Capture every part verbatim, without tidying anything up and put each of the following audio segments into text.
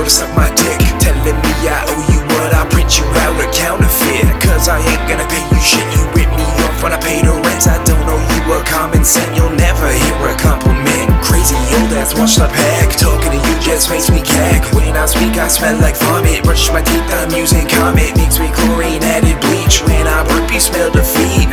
to suck my dick, telling me I owe you what I print you out a counterfeit. Cause I ain't gonna pay you shit, you rip me off when I pay the rent. I don't owe you a common cent, you'll never hear a compliment. Crazy old ass watch the pack, talking to you just makes me gag. When I speak I smell like vomit, brush my teeth I'm using Comet. Mix with chlorine added bleach, when I burp you smell defeat.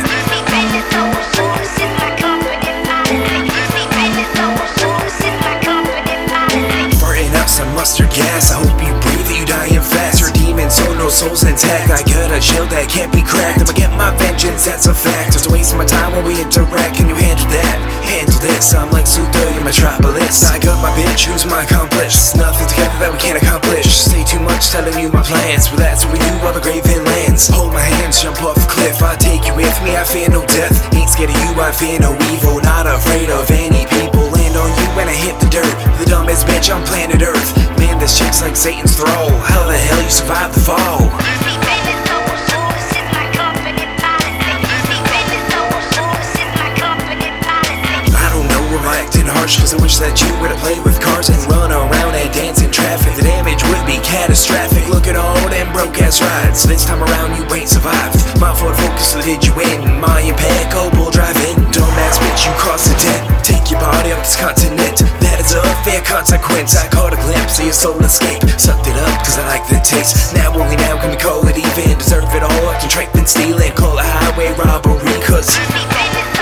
Some mustard gas, I hope you breathe it, you dying fast. You're demon, so no soul's intact. I got a chill that can't be cracked. I'ma get my vengeance, that's a fact. Just wasting my time when we interact. Can you handle that? Handle this. I'm like Suther in Metropolis. I got my bitch, who's my accomplice. Nothing together that we can't accomplish. Say too much, telling you my plans. Well, that's where you are, the graven lands. Hold my hands, jump off a cliff. I take you with me, I fear no death. Ain't scared of you, I fear no evil. Not afraid of any people. Land on you when I hit the dirt. The dumbest bitch on planet Earth. Man, this chick's like Satan's thrall. How the hell you survived the fall? I don't know, I'm acting harsh, cause I wish that you would've played with cars and run around and dance in traffic. The damage would be catastrophic. Look at all them broke ass rides. This time around you ain't survived. My Ford Focus, so did you win? My impeccable driving. Dumbass bitch, you crossed the debt. Take your body up this continent. That is a fair consequence. I caught a glimpse of your soul escape. Sucked it up cause I like the taste. Now only now can we call it even. Deserve it all, I can track and steal it. Call it highway robbery cause